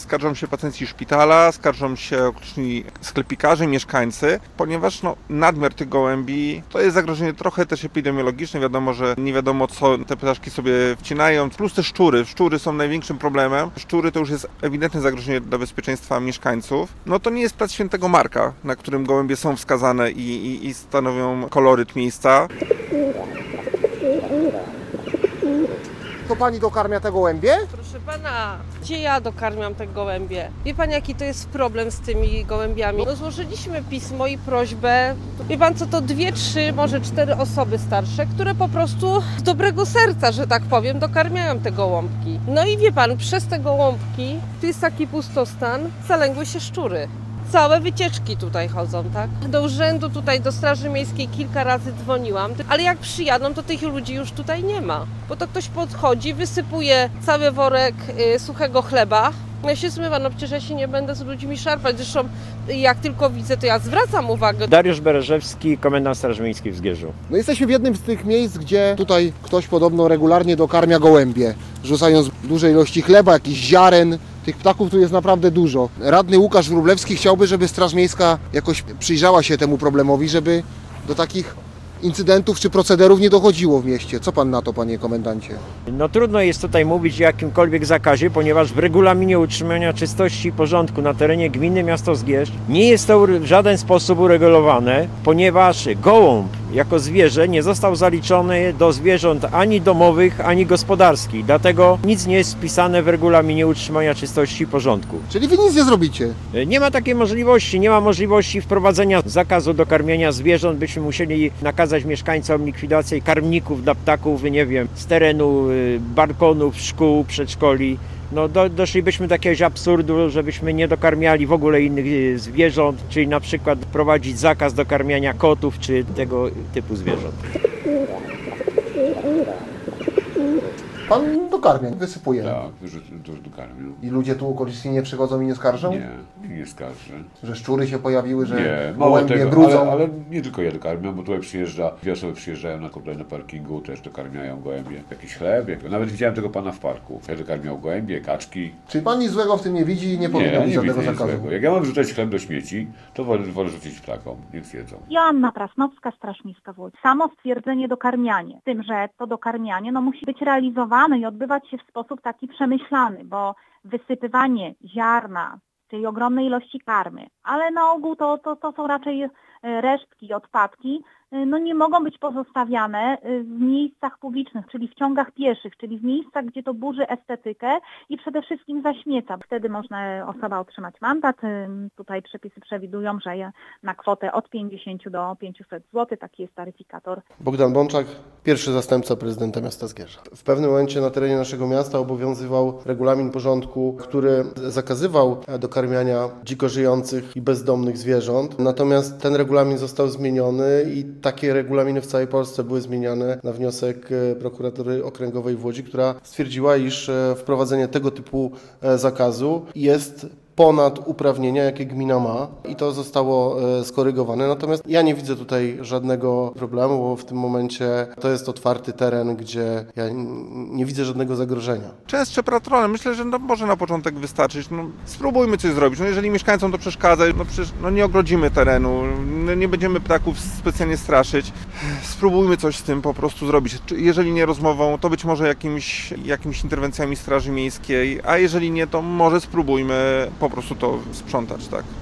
Skarżą się pacjenci szpitala, skarżą się określeni sklepikarze, mieszkańcy, ponieważ nadmiar tych gołębi to jest zagrożenie trochę też epidemiologiczne. Wiadomo, że nie wiadomo, co te ptaszki sobie wcinają. Plus te szczury. Szczury są największym problemem. Szczury to już jest ewidentne zagrożenie dla bezpieczeństwa mieszkańców. To nie jest plac Świętego Marka, na którym gołębie są wskazane i stanowią koloryt miejsca. To pani dokarmia te gołębie? Proszę pana, gdzie ja dokarmiam te gołębie? Wie pan, jaki to jest problem z tymi gołębiami? Złożyliśmy pismo i prośbę. Wie pan co, to 2, 3, może 4 osoby starsze, które po prostu z dobrego serca, że tak powiem, dokarmiają te gołąbki. I wie pan, przez te gołąbki, tu jest taki pustostan, zalęgły się szczury. Całe wycieczki tutaj chodzą, tak? Do urzędu tutaj, do Straży Miejskiej kilka razy dzwoniłam, ale jak przyjadą, to tych ludzi już tutaj nie ma. Bo to ktoś podchodzi, wysypuje cały worek suchego chleba. Ja się zmywam, przecież ja się nie będę z ludźmi szarpać. Zresztą jak tylko widzę, to ja zwracam uwagę. Dariusz Bereżewski, komendant Straży Miejskiej w Zgierzu. Jesteśmy w jednym z tych miejsc, gdzie tutaj ktoś podobno regularnie dokarmia gołębie, rzucając duże ilości chleba, jakichś ziaren. Tych ptaków tu jest naprawdę dużo. Radny Łukasz Wróblewski chciałby, żeby Straż Miejska jakoś przyjrzała się temu problemowi, żeby do takich incydentów czy procederów nie dochodziło w mieście. Co pan na to, panie komendancie? Trudno jest tutaj mówić o jakimkolwiek zakazie, ponieważ w regulaminie utrzymania czystości i porządku na terenie gminy miasto Zgierz nie jest to w żaden sposób uregulowane, ponieważ gołąb jako zwierzę nie został zaliczony do zwierząt ani domowych, ani gospodarskich. Dlatego nic nie jest wpisane w regulaminie utrzymania czystości i porządku. Czyli wy nic nie zrobicie? Nie ma takiej możliwości. Nie ma możliwości wprowadzenia zakazu dokarmiania zwierząt. Byśmy musieli nakazać mieszkańcom likwidację karmników dla ptaków, z terenu balkonów, szkół, przedszkoli. Doszlibyśmy do jakiegoś absurdu, żebyśmy nie dokarmiali w ogóle innych zwierząt, czyli na przykład wprowadzić zakaz dokarmiania kotów czy tego typu zwierząt. Pan dokarmia, wysypuje. Tak, dużo dokarmią. I ludzie tu okoliczni nie przychodzą i nie skarżą? Nie skarżę. Że szczury się pojawiły, że Nie, mało gołębie tego, brudzą? ale nie tylko ja dokarmiam, bo tutaj dwie osoby przyjeżdżają na parkingu, też dokarmiają gołębie. Jakiś chleb, nawet widziałem tego pana w parku. Też dokarmiał gołębie, kaczki. Czyli pan nic złego w tym nie widzi i nie powinno być żadnego widzę nic zakazu? złego. Jak ja mam wrzucać chleb do śmieci, to wolę rzucić ptakom, niech jedzą. Joanna Prasnowska, Straż Miejska w Łodzi. Samo stwierdzenie dokarmianie, z tym, że to dokarmianie musi być realizowane i odbywać się w sposób taki przemyślany, bo wysypywanie ziarna, tej ogromnej ilości karmy, ale na ogół to są raczej resztki, odpadki, nie mogą być pozostawiane w miejscach publicznych, czyli w ciągach pieszych, czyli w miejscach, gdzie to burzy estetykę i przede wszystkim zaśmieca. Wtedy można osoba otrzymać mandat. Tutaj przepisy przewidują, że na kwotę od 50 do 500 zł, taki jest taryfikator. Bogdan Bączak, pierwszy zastępca prezydenta miasta Zgierza. W pewnym momencie na terenie naszego miasta obowiązywał regulamin porządku, który zakazywał dokarmiania dziko żyjących i bezdomnych zwierząt. Natomiast ten regulamin został zmieniony i takie regulaminy w całej Polsce były zmieniane na wniosek prokuratury okręgowej w Łodzi, która stwierdziła, iż wprowadzenie tego typu zakazu jest ponad uprawnienia, jakie gmina ma i to zostało skorygowane. Natomiast ja nie widzę tutaj żadnego problemu, bo w tym momencie to jest otwarty teren, gdzie ja nie widzę żadnego zagrożenia. Częstsze patrole, myślę, że może na początek wystarczyć. Spróbujmy coś zrobić. Jeżeli mieszkańcom to przeszkadza, przecież nie ogrodzimy terenu, nie będziemy ptaków specjalnie straszyć. Spróbujmy coś z tym po prostu zrobić. Jeżeli nie rozmową, to być może jakimiś interwencjami Straży Miejskiej, a jeżeli nie, to może spróbujmy po prostu to sprzątać, tak.